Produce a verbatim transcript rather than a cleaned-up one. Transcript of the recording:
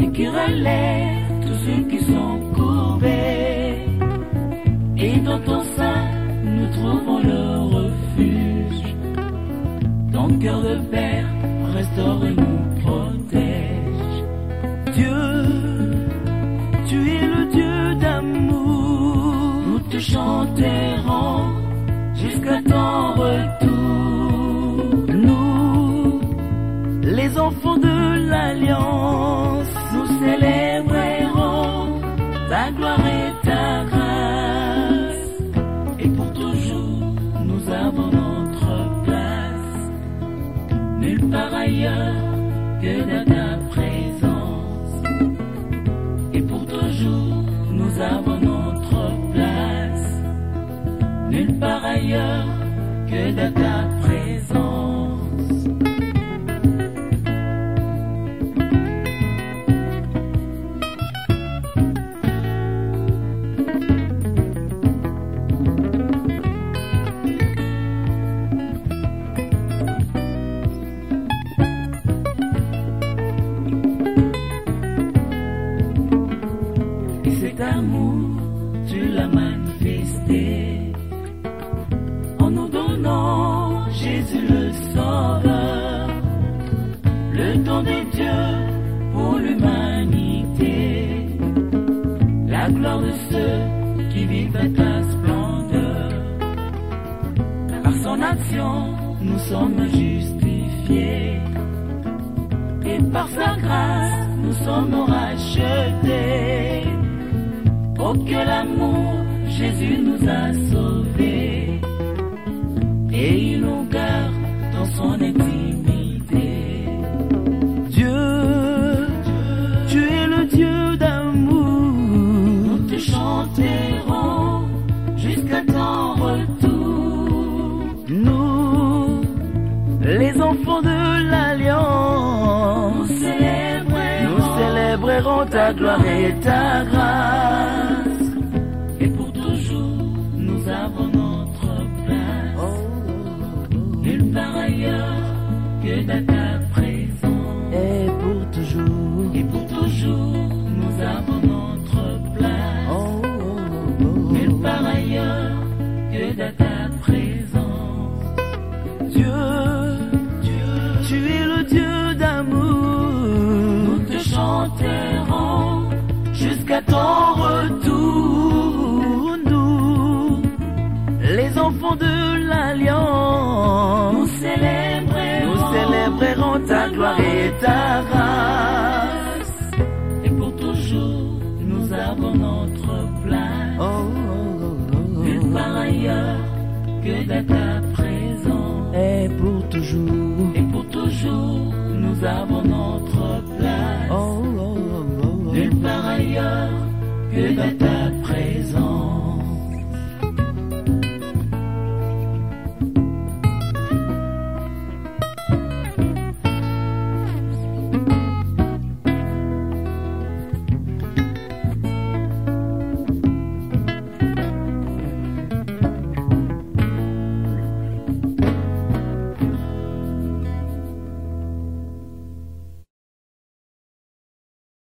qui relève tous ceux qui sont courbés. Et dans ton sein, nous trouvons le refuge. Ton cœur de Père restaure et nous protège. Dieu, tu es le Dieu d'amour. Nous te chanterons jusqu'à ton retour. Nous, les enfants de l'Alliance, nous célébrerons ta gloire et ta grâce. Et pour toujours, nous avons notre place. Nulle part ailleurs que dans ta présence. Et pour toujours, nous avons notre place. Nulle part ailleurs que dans ta présence. Amour, tu l'as manifesté en nous donnant Jésus le Sauveur, le don de Dieu pour l'humanité, la gloire de ceux qui vivent à ta splendeur. Par son action, nous sommes justifiés et par sa grâce, nous sommes rachetés. Oh, que l'amour, Jésus nous a sauvés et il nous garde dans son intimité. Dieu, tu es le Dieu d'amour. Nous te chanterons jusqu'à ton retour. Nous, les enfants de l'Alliance, nous célébrerons, nous célébrerons ta gloire et ta grâce. Nous avons notre place. Nulle part ailleurs que dans ta présence. Et pour toujours, et pour toujours, nous avons notre place. Nulle part ailleurs que dans ta présence. Dieu, Dieu, tu es le Dieu d'amour. Nous te chanterons jusqu'à ton retour. Les enfants de l'Alliance, nous célébrerons, nous célébrerons ta gloire et ta grâce. Et pour toujours, nous avons notre place. Oh, oh, oh, oh, nulle part ailleurs que dans ta présence. Et pour toujours, et pour toujours, nous avons notre place. Oh, oh, oh, oh, oh. Nulle part ailleurs que dans ta